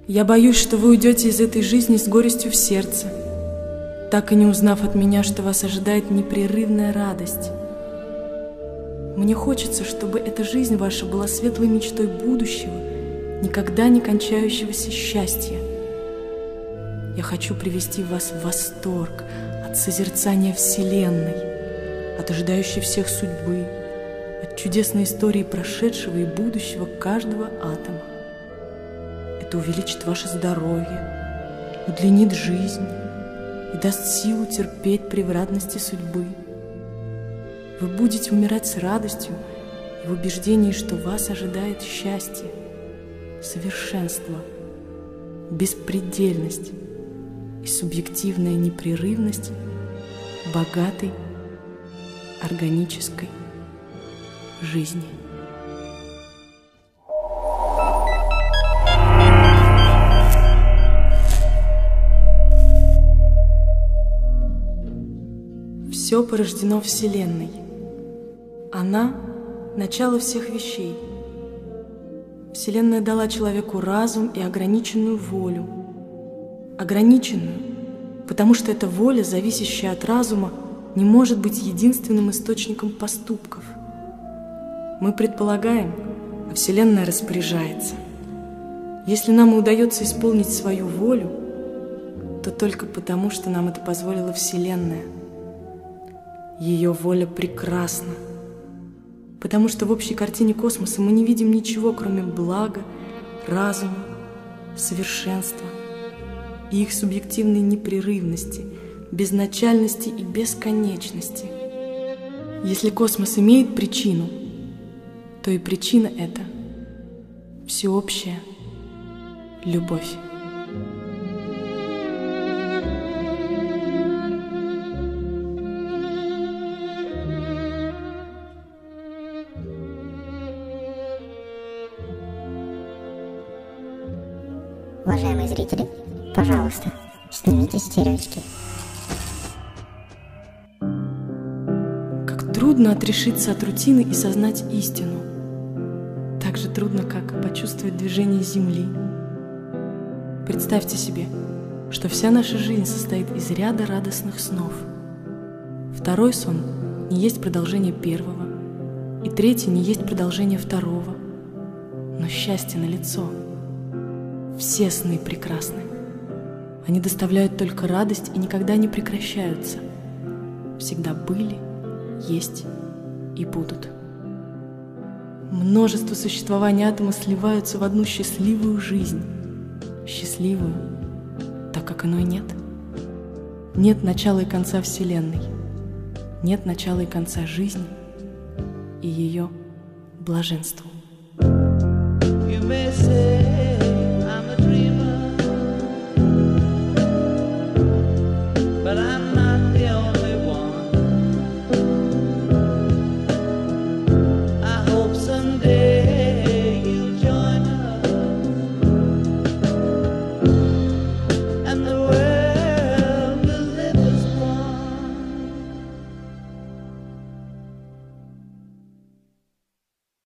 Я боюсь, что вы уйдете из этой жизни с горестью в сердце, так и не узнав от меня, что вас ожидает непрерывная радость. Мне хочется, чтобы эта жизнь ваша была светлой мечтой будущего, никогда не кончающегося счастья. Я хочу привести вас в восторг от созерцания Вселенной, от ожидающей всех судьбы, от чудесной истории прошедшего и будущего каждого атома. Это увеличит ваше здоровье, удлинит жизнь и даст силу терпеть превратности судьбы. Вы будете умирать с радостью и в убеждении, что вас ожидает счастье, совершенство, беспредельность и субъективная непрерывность богатой органической жизни. Все порождено Вселенной. Она – начало всех вещей. Вселенная дала человеку разум и ограниченную волю. Ограниченную, потому что эта воля, зависящая от разума, не может быть единственным источником поступков. Мы предполагаем, а Вселенная распоряжается. Если нам и удается исполнить свою волю, то только потому, что нам это позволила Вселенная. Ее воля прекрасна, потому что в общей картине космоса мы не видим ничего, кроме блага, разума, совершенства и их субъективной непрерывности, безначальности и бесконечности. Если космос имеет причину, то и причина эта – всеобщая любовь. Уважаемые зрители, пожалуйста, снимите стереочки. Как трудно отрешиться от рутины и сознать истину. Так же трудно, как почувствовать движение Земли. Представьте себе, что вся наша жизнь состоит из ряда радостных снов. Второй сон не есть продолжение первого, и третий не есть продолжение второго. Но счастье налицо. Все сны прекрасны. Они доставляют только радость и никогда не прекращаются. Всегда были, есть и будут. Множество существований атома сливаются в одну счастливую жизнь. Счастливую, так как иной нет. Нет начала и конца Вселенной. Нет начала и конца жизни и ее блаженству. You may say